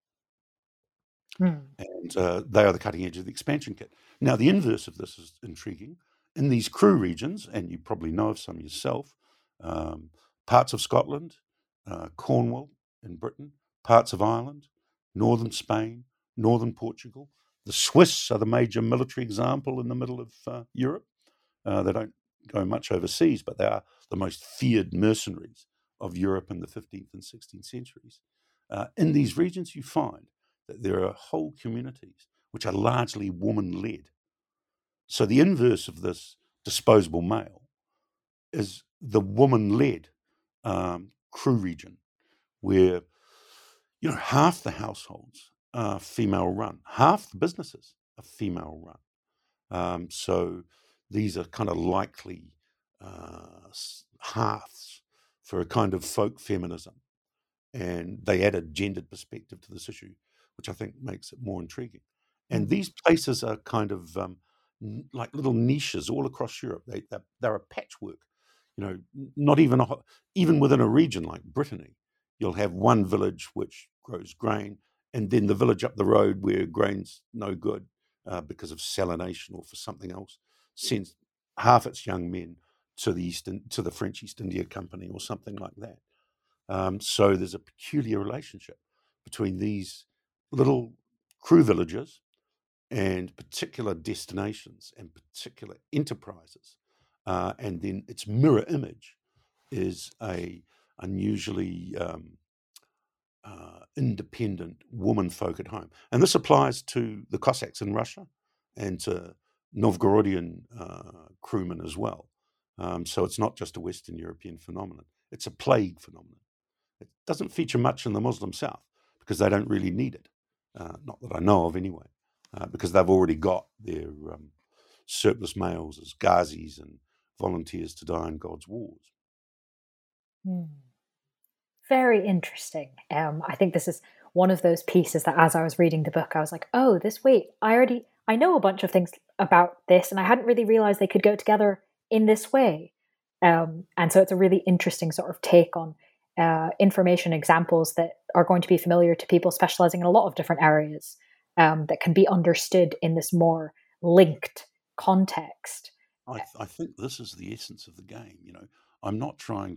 And they are the cutting edge of the expansion kit. Now, the inverse of this is intriguing. In these crew regions, and you probably know of some yourself, parts of Scotland, Cornwall in Britain, parts of Ireland, northern Spain, northern Portugal. The Swiss are the major military example in the middle of Europe. They don't go much overseas, but they are the most feared mercenaries of Europe in the 15th and 16th centuries. In these regions, you find that there are whole communities which are largely woman-led. So the inverse of this disposable male is the woman-led crew region, where half the households are female-run, half the businesses are female-run. So these are kind of likely hearths for a kind of folk feminism, and they add a gendered perspective to this issue, which I think makes it more intriguing. And these places are kind of like little niches all across Europe. They're a patchwork. Not even within a region like Brittany, you'll have one village which grows grain, and then the village up the road where grain's no good because of salination or for something else sends half its young men to the French East India Company or something like that. So there's a peculiar relationship between these little crew villages and particular destinations and particular enterprises. And then its mirror image is a unusually independent woman folk at home. And this applies to the Cossacks in Russia and to Novgorodian crewmen as well. So it's not just a Western European phenomenon. It's a plague phenomenon. It doesn't feature much in the Muslim South because they don't really need it. Not that I know of anyway, because they've already got their surplus males as ghazis and volunteers to die in God's wars. Very interesting. I think this is one of those pieces that as I was reading the book, I was like, oh, I know a bunch of things about this, and I hadn't really realized they could go together in this way. And so it's a really interesting sort of take on information examples that are going to be familiar to people specializing in a lot of different areas that can be understood in this more linked context. I think this is the essence of the game. I'm not trying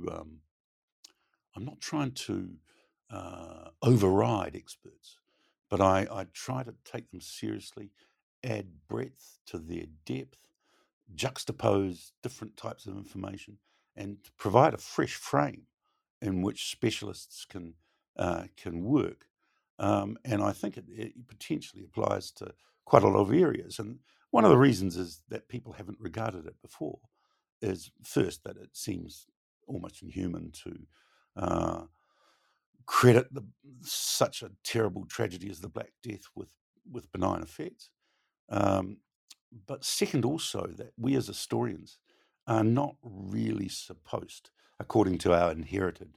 to override experts, but I try to take them seriously, add breadth to their depth, juxtapose different types of information, and provide a fresh frame in which specialists can work. And I think it potentially applies to quite a lot of areas. And one of the reasons is that people haven't regarded it before is first that it seems almost inhuman to credit such a terrible tragedy as the Black Death with benign effects. But second also that we as historians are not really supposed, according to our inherited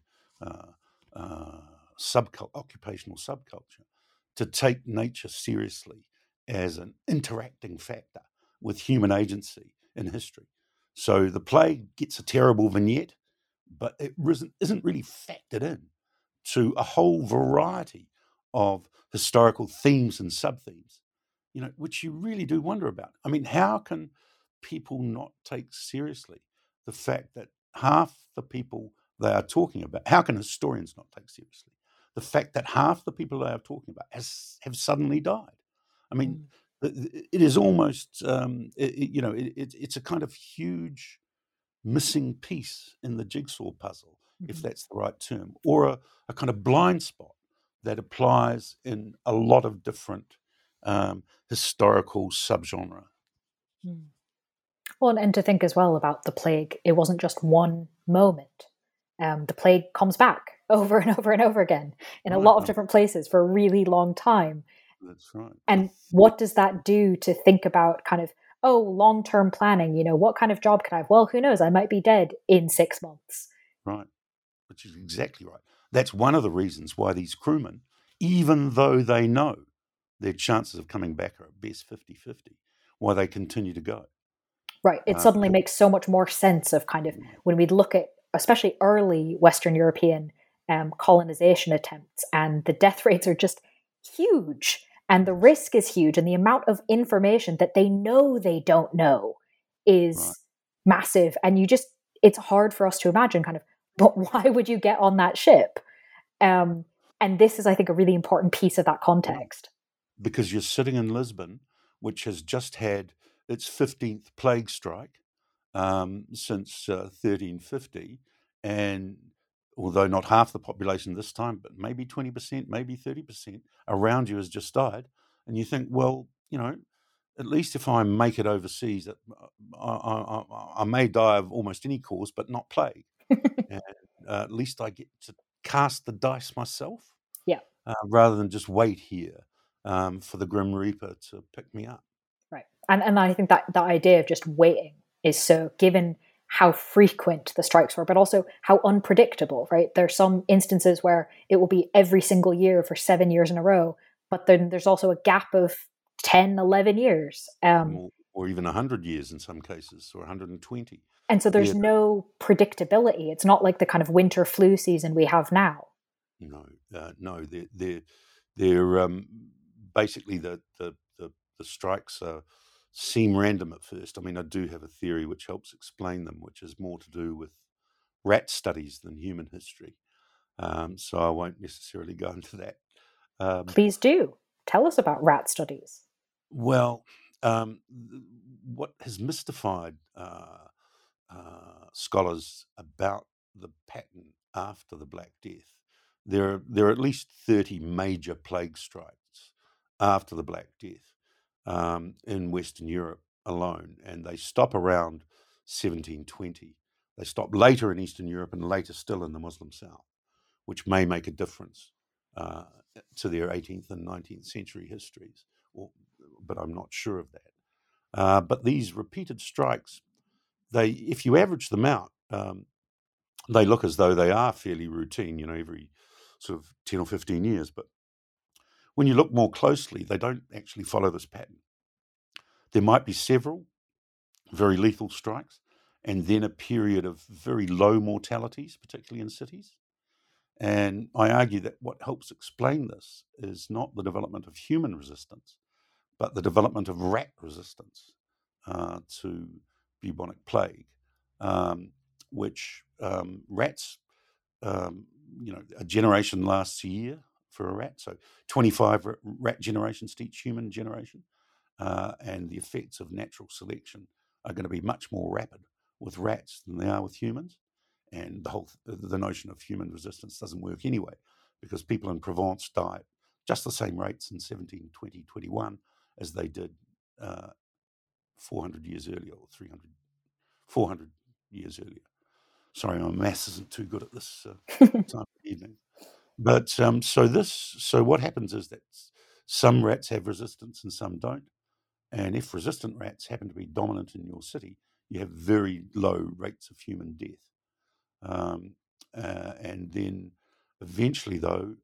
occupational subculture, to take nature seriously as an interacting factor with human agency in history. So the plague gets a terrible vignette, but it isn't really factored in to a whole variety of historical themes and sub-themes, which you really do wonder about. I mean, how can people not take seriously the fact that half the people they are talking about, how can historians not take seriously the fact that half the people they are talking about have suddenly died? I mean, it is almost, it's a kind of huge missing piece in the jigsaw puzzle, if that's the right term, or a kind of blind spot that applies in a lot of different historical subgenre. Mm. Well, and to think as well about the plague, it wasn't just one moment. The plague comes back over and over and over again in a lot of different places for a really long time. That's right. And what does that do to think about kind of, oh, long-term planning, what kind of job can I have? Well, who knows? I might be dead in 6 months. Right. Which is exactly right. That's one of the reasons why these crewmen, even though they know their chances of coming back are at best 50-50, why they continue to go. Right. It suddenly makes so much more sense of kind of when we look at especially early Western European colonization attempts, and the death rates are just huge, and the risk is huge, and the amount of information that they know they don't know is massive. And it's hard for us to imagine kind of, but why would you get on that ship? And this is, I think, a really important piece of that context. Because you're sitting in Lisbon, which has just had its 15th plague strike since 1350, and although not half the population this time, but maybe 20%, maybe 30% around you has just died, and you think, well, at least if I make it overseas, I may die of almost any cause, but not plague. And at least I get to cast the dice myself, rather than just wait here for the Grim Reaper to pick me up. Right. And I think that idea of just waiting is so, given how frequent the strikes were, but also how unpredictable, right? There's some instances where it will be every single year for 7 years in a row, but then there's also a gap of 10, 11 years. Or even 100 years in some cases, or 120. And so there's no predictability. It's not like the kind of winter flu season we have now. No. They're basically the strikes seem random at first. I mean, I do have a theory which helps explain them, which is more to do with rat studies than human history. So I won't necessarily go into that. Please do. Tell us about rat studies. Well, what has mystified scholars about the pattern after the Black Death, there are at least 30 major plague strikes after the Black Death in Western Europe alone, and they stop around 1720. They stop later in Eastern Europe and later still in the Muslim South, which may make a difference to their 18th and 19th century histories, but I'm not sure of that. But these repeated strikes, if you average them out, they look as though they are fairly routine, every sort of 10 or 15 years. But when you look more closely, they don't actually follow this pattern. There might be several very lethal strikes, and then a period of very low mortalities, particularly in cities. And I argue that what helps explain this is not the development of human resistance, but the development of rat resistance to bubonic plague, which rats, a generation lasts a year for a rat, so 25 rat generations to each human generation, and the effects of natural selection are going to be much more rapid with rats than they are with humans. And the notion of human resistance doesn't work anyway, because people in Provence died just the same rates in 1720, 21 as they did 400 years earlier, or 400 years earlier. Sorry, my maths isn't too good at this time of evening. But so what happens is that some rats have resistance and some don't. And if resistant rats happen to be dominant in your city, you have very low rates of human death. And then eventually, though,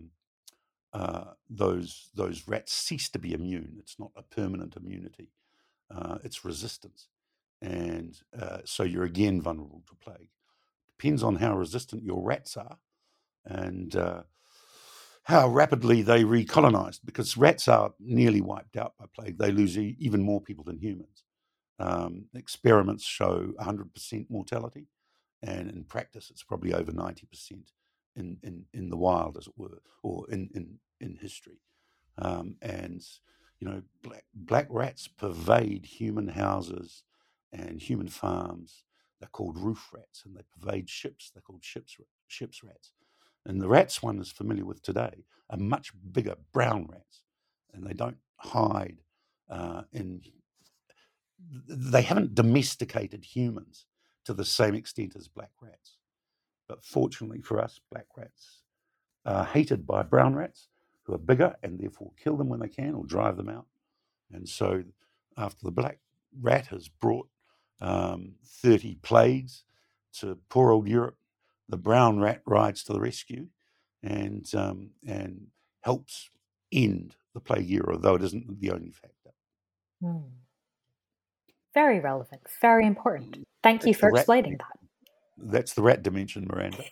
those rats cease to be immune. It's not a permanent immunity. It's resistance. And so you're again vulnerable to plague. Depends on how resistant your rats are and how rapidly they recolonize, because rats are nearly wiped out by plague. They lose even more people than humans. Experiments show 100% mortality, and in practice it's probably over 90% in the wild, as it were, or in history. And black rats pervade human houses and human farms. They're called roof rats, and they pervade ships. They're called ships rats. And the rats one is familiar with today are much bigger brown rats, and they don't hide they haven't domesticated humans to the same extent as black rats. But fortunately for us, black rats are hated by brown rats, who are bigger, and therefore kill them when they can or drive them out. And so after the black rat has brought 30 plagues to poor old Europe, the brown rat rides to the rescue and helps end the plague era, though it isn't the only factor. Very relevant, very important. Thank you for explaining that. That's the rat dimension, Miranda.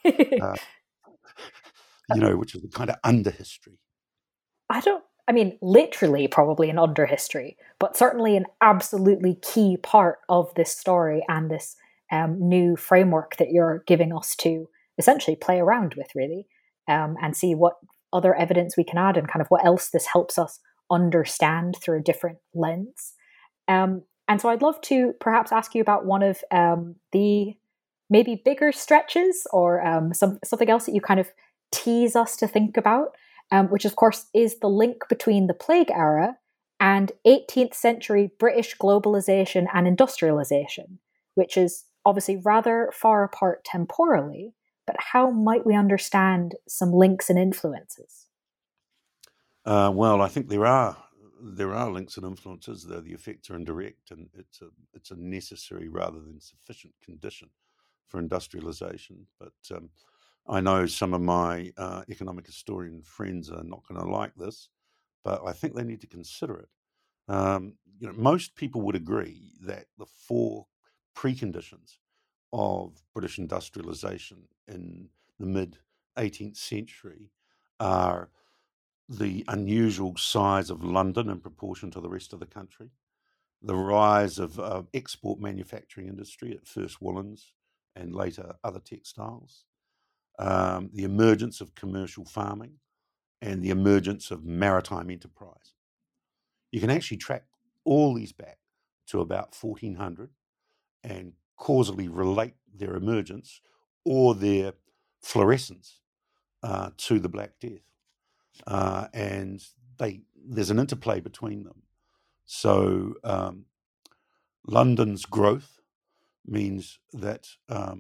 Which is the kind of under history. Literally probably an under history, but certainly an absolutely key part of this story and this new framework that you're giving us to essentially play around with, really, and see what other evidence we can add and kind of what else this helps us understand through a different lens. And so I'd love to perhaps ask you about one of the maybe bigger stretches or something else that you kind of tease us to think about, which of course is the link between the plague era and 18th century British globalization and industrialization, which is obviously rather far apart temporally, but how might we understand some links and influences? Well, I think there are links and influences, though the effects are indirect, and it's a necessary rather than sufficient condition for industrialization. But I know some of my economic historian friends are not going to like this, but I think they need to consider it. Most people would agree that the four preconditions of British industrialization in the mid-18th century are the unusual size of London in proportion to the rest of the country, the rise of export manufacturing industry, at first woolens and later other textiles, the emergence of commercial farming, and the emergence of maritime enterprise. You can actually track all these back to about 1400 and causally relate their emergence or their fluorescence to the Black Death. And there's an interplay between them. So London's growth means that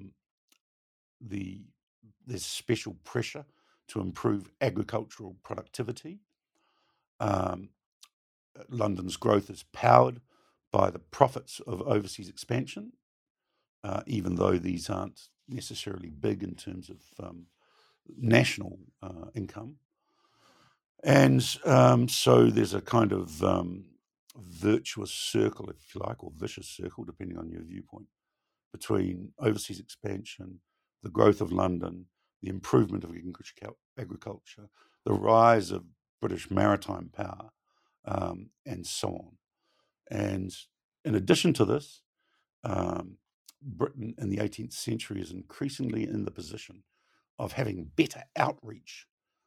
there's special pressure to improve agricultural productivity. London's growth is powered by the profits of overseas expansion, even though these aren't necessarily big in terms of national income. And so there's a kind of virtuous circle, if you like, or vicious circle, depending on your viewpoint, between overseas expansion, the growth of London, the improvement of agriculture, the rise of British maritime power, and so on. And in addition to this, Britain in the 18th century is increasingly in the position of having better outreach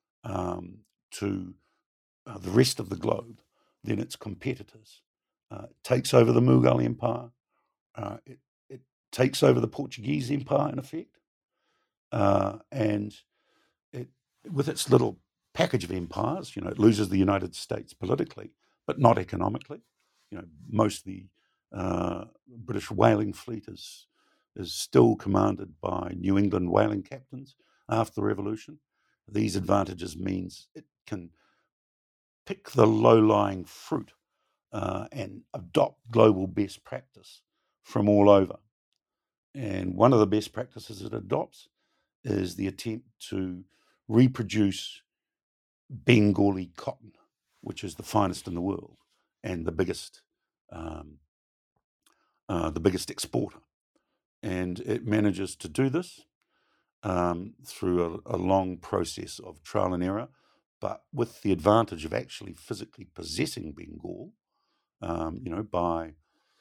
to the rest of the globe than its competitors. It takes over the Mughal Empire. It takes over the Portuguese Empire, in effect. And with its little package of empires, it loses the United States politically, but not economically. Most of the British whaling fleet is still commanded by New England whaling captains after the Revolution. These advantages means it can pick the low-lying fruit and adopt global best practice from all over. And one of the best practices it adopts is the attempt to reproduce Bengali cotton, which is the finest in the world and the biggest exporter. And it manages to do this through a long process of trial and error, but with the advantage of actually physically possessing Bengal, by,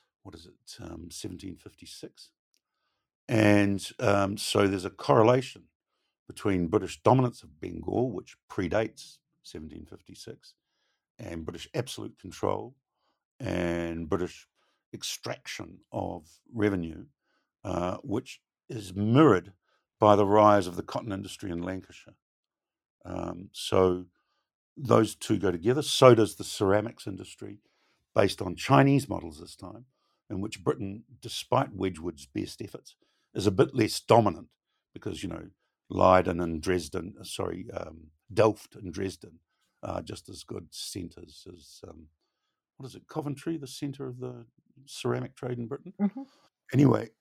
1756. And so there's a correlation between British dominance of Bengal, which predates 1756, and British absolute control and British extraction of revenue, which is mirrored by the rise of the cotton industry in Lancashire. So those two go together. So does the ceramics industry, based on Chinese models this time, in which Britain, despite Wedgwood's best efforts, is a bit less dominant because, Leiden and Dresden, Delft and Dresden are just as good centres as, what is it, Coventry, the centre of the ceramic trade in Britain? Mm-hmm. Anyway,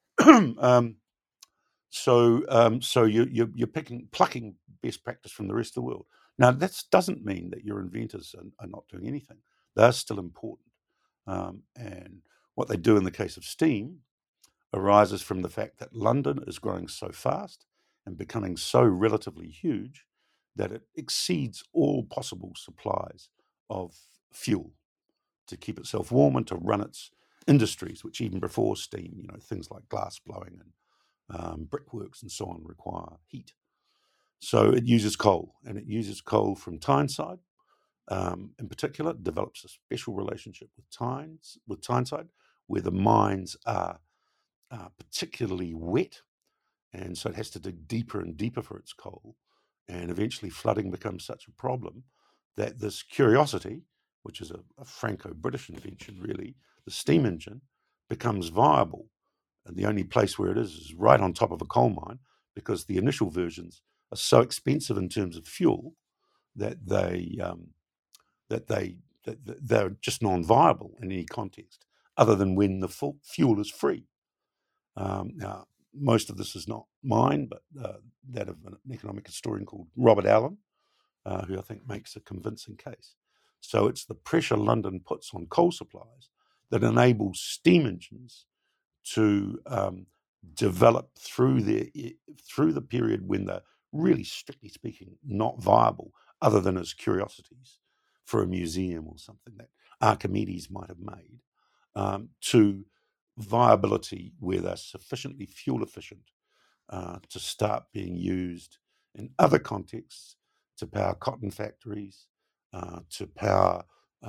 so you're plucking best practice from the rest of the world. Now, that doesn't mean that your inventors are not doing anything. They're still important. And what they do in the case of steam arises from the fact that London is growing so fast and becoming so relatively huge that it exceeds all possible supplies of fuel to keep itself warm and to run its industries, which even before steam, things like glass blowing and brickworks and so on require heat. So it uses coal, and it uses coal from Tyneside. In particular, it develops a special relationship with Tyneside, where the mines are particularly wet, and so it has to dig deeper and deeper for its coal. And eventually flooding becomes such a problem that this Curiosity, which is a Franco-British invention really, the steam engine, becomes viable. And the only place where it is right on top of a coal mine, because the initial versions are so expensive in terms of fuel that they're just non-viable in any context, other than when the fuel is free. Now, most of this is not mine, but that of an economic historian called Robert Allen, who I think makes a convincing case. So it's the pressure London puts on coal supplies that enables steam engines to develop through the period when they're really, strictly speaking, not viable, other than as curiosities for a museum or something that Archimedes might have made, to viability where they're sufficiently fuel efficient to start being used in other contexts to power cotton factories, to power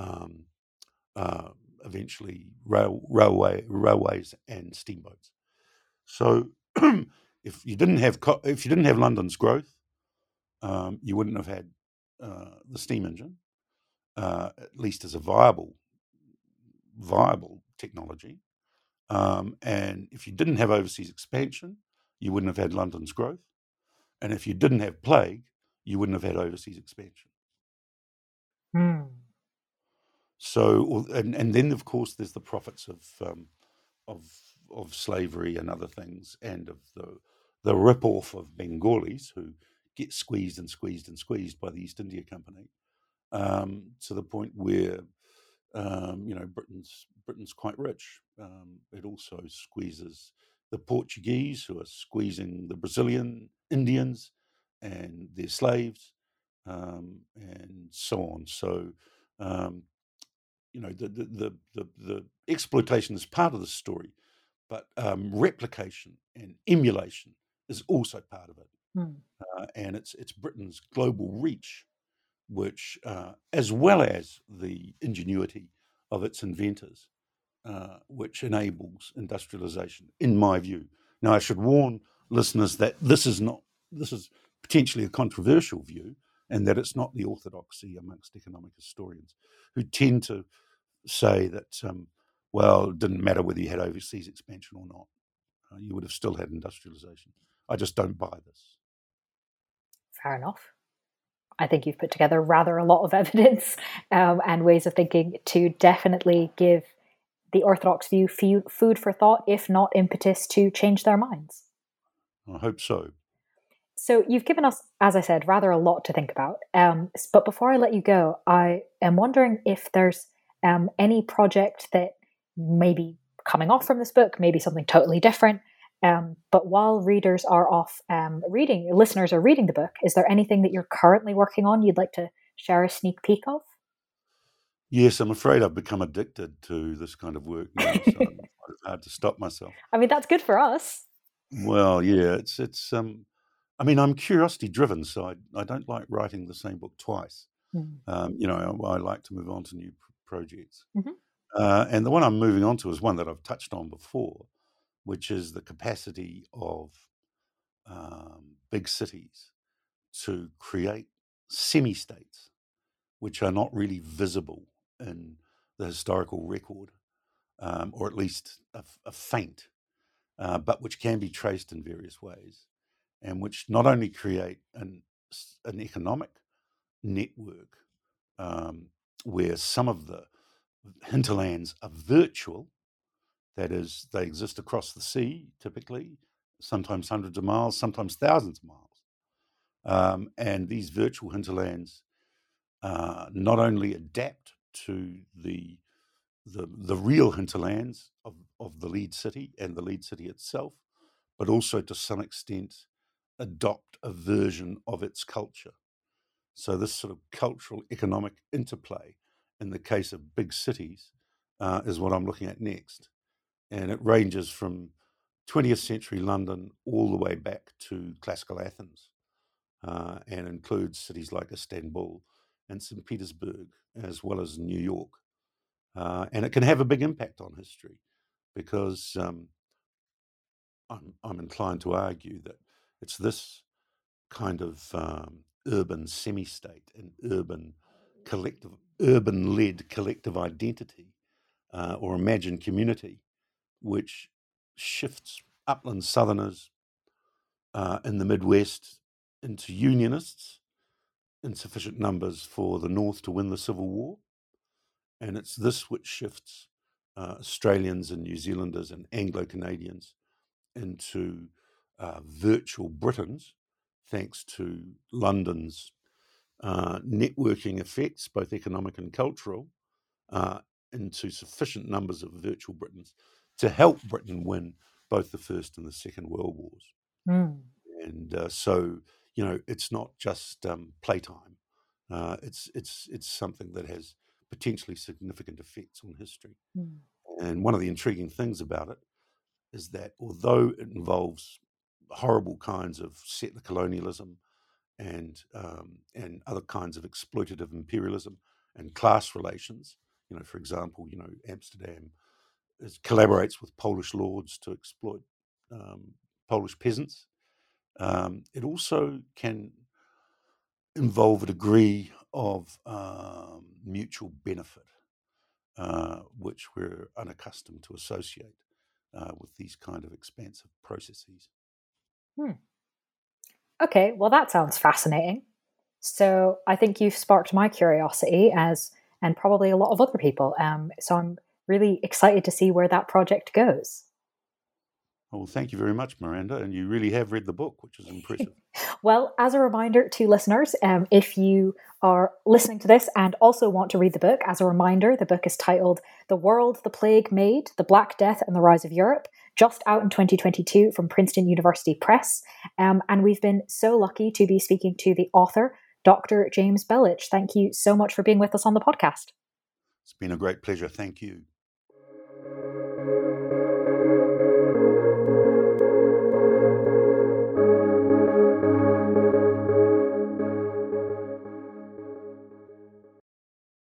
eventually railways and steamboats. So if you didn't have London's growth, you wouldn't have had the steam engine, at least as a viable technology. And if you didn't have overseas expansion, you wouldn't have had London's growth. And if you didn't have plague, you wouldn't have had overseas expansion. Hmm. So, and then of course there's the profits of slavery and other things, and of the rip-off of Bengalis who get squeezed and squeezed and squeezed by the East India Company, to the point where Britain's quite rich. It also squeezes the Portuguese, who are squeezing the Brazilian Indians and their slaves, and so on. So, the exploitation is part of the story, but replication and emulation is also part of it. And it's Britain's global reach, which, as well as the ingenuity of its inventors, which enables industrialization, in my view. Now, I should warn listeners that this is potentially a controversial view, and that it's not the orthodoxy amongst economic historians, who tend to say that, it didn't matter whether you had overseas expansion or not. You would have still had industrialization. I just don't buy this. Fair enough. I think you've put together rather a lot of evidence and ways of thinking to definitely give the orthodox view food for thought, if not impetus to change their minds. I hope so. So you've given us, as I said, rather a lot to think about. But before I let you go, I am wondering if there's any project that may be coming off from this book, maybe something totally different. But while readers are off listeners are reading the book, is there anything that you're currently working on you'd like to share a sneak peek of? Yes, I'm afraid I've become addicted to this kind of work now, so it's hard to stop myself. I mean, that's good for us. Well, yeah, it's. I mean, I'm curiosity driven, so I don't like writing the same book twice. I like to move on to new projects. Mm-hmm. And the one I'm moving on to is one that I've touched on before, which is the capacity of big cities to create semi-states which are not really visible in the historical record, or at least a faint, but which can be traced in various ways, and which not only create an economic network where some of the hinterlands are virtual, that is, they exist across the sea typically, sometimes hundreds of miles, sometimes thousands of miles. And these virtual hinterlands not only adapt to the real hinterlands of the lead city and the lead city itself, but also to some extent adopt a version of its culture. So this sort of cultural economic interplay in the case of big cities is what I'm looking at next. And it ranges from 20th century London all the way back to classical Athens, and includes cities like Istanbul and St. Petersburg, as well as New York. And it can have a big impact on history because I'm inclined to argue that it's this kind of urban semi-state and urban-led collective identity or imagined community, which shifts upland Southerners in the Midwest into Unionists in sufficient numbers for the North to win the Civil War. And it's this which shifts Australians and New Zealanders and Anglo-Canadians into virtual Britons, thanks to London's networking effects, both economic and cultural, into sufficient numbers of virtual Britons to help Britain win both the First and the Second World Wars. And so, it's not just playtime. It's something that has potentially significant effects on history. And one of the intriguing things about it is that although it involves horrible kinds of settler colonialism and other kinds of exploitative imperialism and class relations, for example, Amsterdam collaborates with Polish lords to exploit Polish peasants. It also can involve a degree of mutual benefit, which we're unaccustomed to associate with these kind of expansive processes. Okay, well, that sounds fascinating. So I think you've sparked my curiosity, and probably a lot of other people. So I'm really excited to see where that project goes. Well, thank you very much, Miranda, and you really have read the book, which is impressive. Well, as a reminder to listeners, if you are listening to this and also want to read the book, as a reminder, the book is titled The World the Plague Made, The Black Death and the Rise of Europe, just out in 2022 from Princeton University Press. And we've been so lucky to be speaking to the author, Dr. James Belich. Thank you so much for being with us on the podcast. It's been a great pleasure. Thank you.